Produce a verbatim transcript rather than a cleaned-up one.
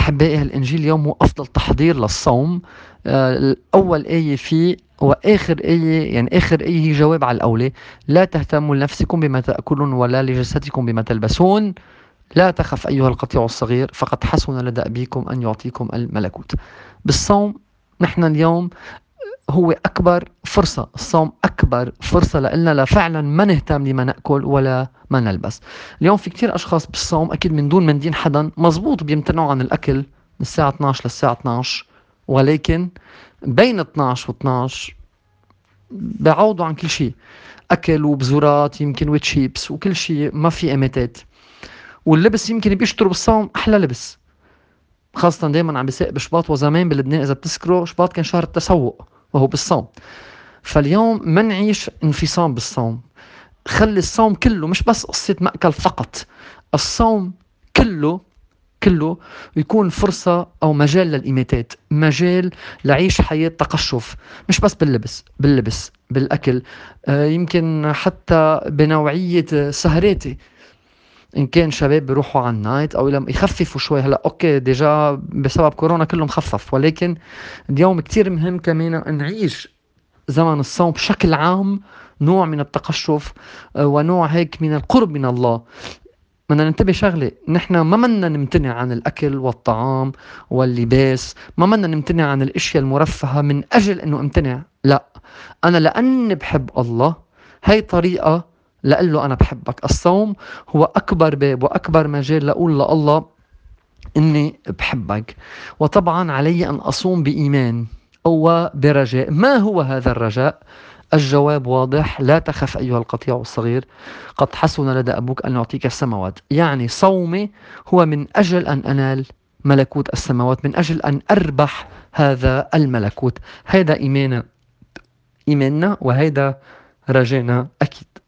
أحبائي الإنجيل اليوم هو أفضل تحضير للصوم. آه، أول آية فيه وآخر آية، يعني آخر آية هي جواب على الأولى. لا تهتموا لنفسكم بما تأكلون ولا لجسدكم بما تلبسون. لا تخف أيها القطيع الصغير فقد حسن لدى أبيكم أن يعطيكم الملكوت. بالصوم نحن اليوم هو أكبر فرصة، الصوم أكبر فرصة لإلنا لفعلا ما نهتم لما نأكل ولا ما نلبس. اليوم في كتير أشخاص بالصوم، أكيد من دون من دين حدا، مزبوط بيمتنعوا عن الأكل من الساعة اثنعش للساعة اثنعش، ولكن بين اثنعش و اثنعش بعوضوا عن كل شيء، أكل وبزورات يمكن وتشيبس وكل شيء، ما في أماتات. واللبس يمكن بيشتروا بالصوم أحلى لبس، خاصة دايما عم بيساق بشباط، وزمان بلبنان إذا بتذكروا شباط كان شهر التسوق وهو بالصوم. فاليوم ما نعيش انفصام بالصوم، خلي الصوم كله مش بس قصة مأكل فقط، الصوم كله كله يكون فرصة أو مجال للإماتات، مجال لعيش حياة تقشف، مش بس باللبس باللبس بالأكل، آه يمكن حتى بنوعية سهراتي. إن كان شباب بيروحوا على النايت أو لما يخففوا شوي، هلأ أوكي ديجا بسبب كورونا كله مخفف، ولكن اليوم كتير مهم كمان نعيش زمن الصوم بشكل عام نوع من التقشف، آه، ونوع هيك من القرب من الله. بدنا ننتبه شغلة، نحن ما منا نمتنع عن الأكل والطعام واللباس، ما منا نمتنع عن الأشياء المرفهة من أجل أنه امتنع، لا، أنا لأني بحب الله، هاي طريقة لقل له أنا بحبك. الصوم هو أكبر باب وأكبر مجال لأقول لله إني بحبك. وطبعا علي أن أصوم بإيمان أو برجاء. ما هو هذا الرجاء؟ الجواب واضح: لا تخف أيها القطيع الصغير قد حسن لدى أبوك أن يعطيك السماوات. يعني صومي هو من أجل أن أنال ملكوت السماوات، من أجل أن أربح هذا الملكوت. هذا إيماننا إيماننا وهذا رجانا أكيد.